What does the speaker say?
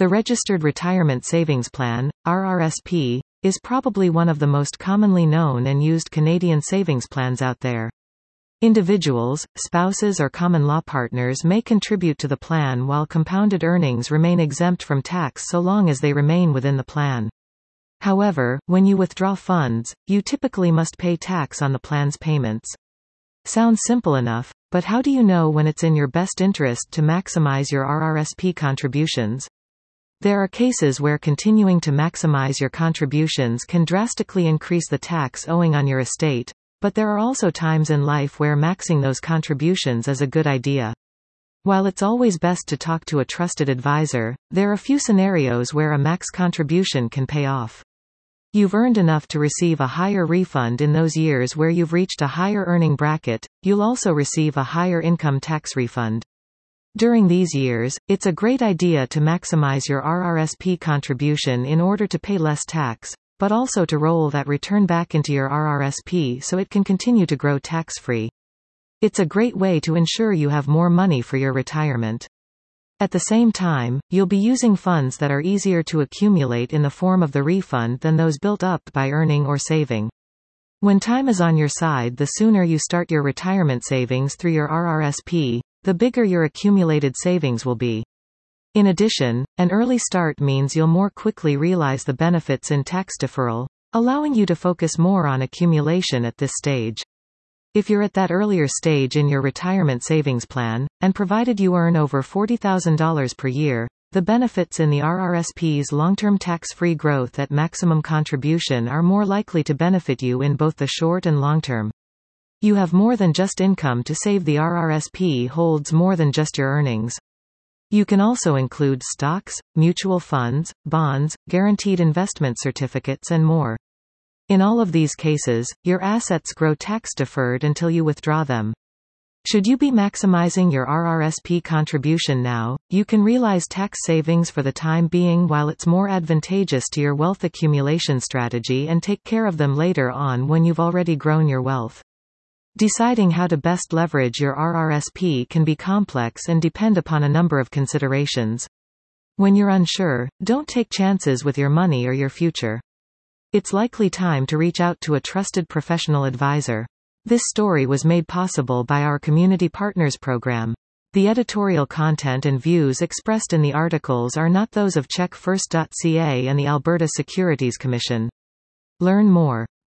The Registered Retirement Savings Plan, RRSP, is probably one of the most commonly known and used Canadian savings plans out there. Individuals, spouses or common law partners may contribute to the plan while compounded earnings remain exempt from tax so long as they remain within the plan. However, when you withdraw funds, you typically must pay tax on the plan's payments. Sounds simple enough, but how do you know when it's in your best interest to maximize your RRSP contributions? There are cases where continuing to maximize your contributions can drastically increase the tax owing on your estate, but there are also times in life where maxing those contributions is a good idea. While it's always best to talk to a trusted advisor, there are a few scenarios where a max contribution can pay off. You've earned enough to receive a higher refund in those years where you've reached a higher earning bracket. You'll also receive a higher income tax refund. During these years, it's a great idea to maximize your RRSP contribution in order to pay less tax, but also to roll that return back into your RRSP so it can continue to grow tax-free. It's a great way to ensure you have more money for your retirement. At the same time, you'll be using funds that are easier to accumulate in the form of the refund than those built up by earning or saving. When time is on your side, the sooner you start your retirement savings through your RRSP, the bigger your accumulated savings will be. In addition, an early start means you'll more quickly realize the benefits in tax deferral, allowing you to focus more on accumulation at this stage. If you're at that earlier stage in your retirement savings plan, and provided you earn over $40,000 per year, the benefits in the RRSP's long-term tax-free growth at maximum contribution are more likely to benefit you in both the short and long term. You have more than just income to save. The RRSP holds more than just your earnings. You can also include stocks, mutual funds, bonds, guaranteed investment certificates and more. In all of these cases, your assets grow tax-deferred until you withdraw them. Should you be maximizing your RRSP contribution now, you can realize tax savings for the time being while it's more advantageous to your wealth accumulation strategy and take care of them later on when you've already grown your wealth. Deciding how to best leverage your RRSP can be complex and depend upon a number of considerations. When you're unsure, don't take chances with your money or your future. It's likely time to reach out to a trusted professional advisor. This story was made possible by our Community Partners program. The editorial content and views expressed in the articles are not those of CheckFirst.ca and the Alberta Securities Commission. Learn more.